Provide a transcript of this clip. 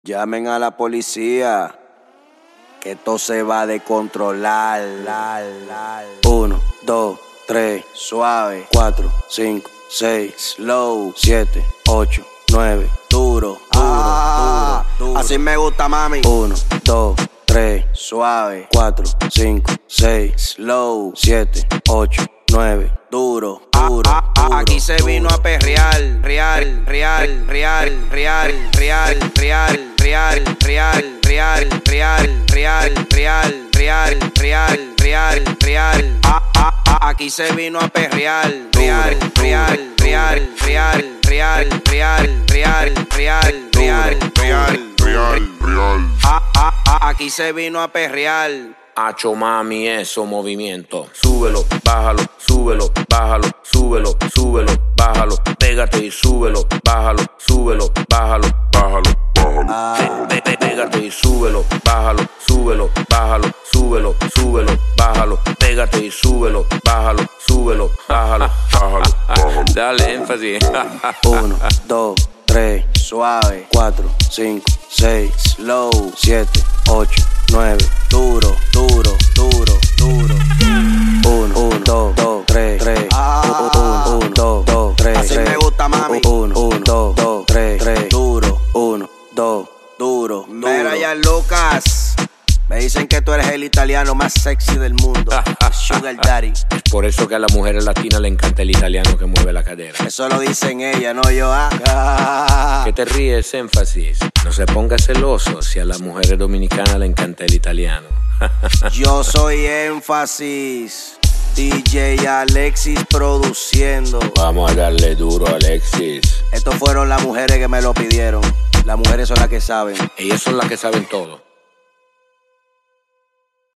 Llamen a la policía, que esto se va a descontrolar. 1, 2, 3, suave. 4, 5, 6, slow. 7, 8, 9, duro, duro, duro. Así me gusta, mami. 1, 2, 3, suave. 4, 5, 6, slow. 7, 8, 9, duro, duro, duro. Aquí se vino a perrear, real, real, real, real, real, real, real, real, real, real, real, real, real, real, real, real. Aquí se vino a perrear, real, real, real, real, real, real, real, real, real, real, real. Aquí se vino a perrear. Hacho, mami, eso movimiento. Súbelo, bájalo, súbelo, bájalo, súbelo, súbelo, bájalo. Pégate y súbelo, bájalo, súbelo, bájalo, bájalo, bájalo. Pégate y súbelo, bájalo, súbelo, bájalo, súbelo, súbelo, bájalo. Pégate y súbelo, bájalo, súbelo, bájalo, bájalo, bájalo. Dale énfasis. 1, 2, 3, suave. 4, 5, 6, slow. 7, 8, 9, duro, duro, duro, duro. 1, 2, 2, 3, 3. 1, 2, 2, 3. Así me gusta, mami. 1, 2, 2, 3, 3. Duro. 1, 2, duro. Mira ya, Lucas. Me dicen que tú eres el italiano más sexy del mundo. Sugar Daddy. Es por eso que a las mujeres latinas le encanta el italiano que mueve la cadera. Eso lo dicen ella, no yo. ¿Qué te ríes, énfasis? No se ponga celoso si a las mujeres dominicanas le encanta el italiano. Yo soy énfasis. DJ Alexis produciendo. Vamos a darle duro a Alexis. Estos fueron las mujeres que me lo pidieron. Las mujeres son las que saben. Ellas son las que saben todo.